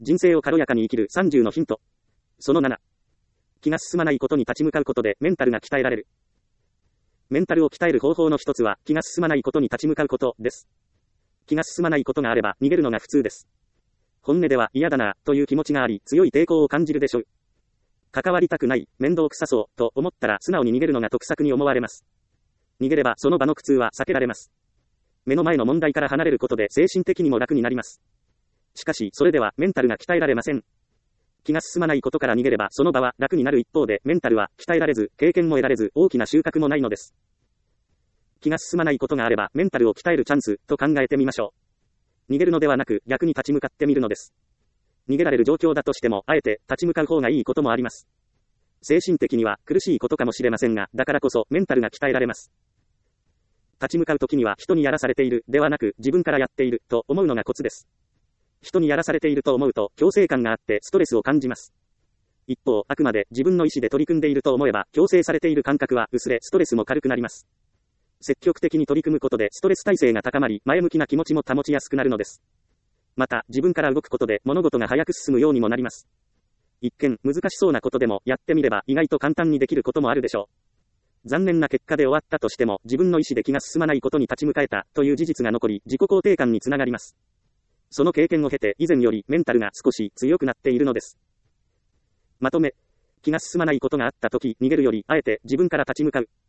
人生を軽やかに生きる30のヒント。その7。気が進まないことに立ち向かうことでメンタルが鍛えられる。メンタルを鍛える方法の一つは気が進まないことに立ち向かうことです。気が進まないことがあれば逃げるのが普通です。本音では嫌だなという気持ちがあり強い抵抗を感じるでしょう。関わりたくない、面倒くさそうと思ったら素直に逃げるのが得策に思われます。逃げればその場の苦痛は避けられます。目の前の問題から離れることで精神的にも楽になります。しかしそれではメンタルが鍛えられません。気が進まないことから逃げればその場は楽になる一方でメンタルは鍛えられず経験も得られず大きな収穫もないのです。気が進まないことがあればメンタルを鍛えるチャンスと考えてみましょう。逃げるのではなく逆に立ち向かってみるのです。逃げられる状況だとしてもあえて立ち向かう方がいいこともあります。精神的には苦しいことかもしれませんが、だからこそメンタルが鍛えられます。立ち向かうときには人にやらされているではなく自分からやっていると思うのがコツです。人にやらされていると思うと強制感があってストレスを感じます。一方、あくまで自分の意思で取り組んでいると思えば強制されている感覚は薄れストレスも軽くなります。積極的に取り組むことでストレス耐性が高まり前向きな気持ちも保ちやすくなるのです。また自分から動くことで物事が早く進むようにもなります。一見難しそうなことでもやってみれば意外と簡単にできることもあるでしょう。残念な結果で終わったとしても自分の意思で気が進まないことに立ち向かえたという事実が残り自己肯定感につながります。その経験を経て以前よりメンタルが少し強くなっているのです。まとめ、気が進まないことがあったとき逃げるよりあえて自分から立ち向かう。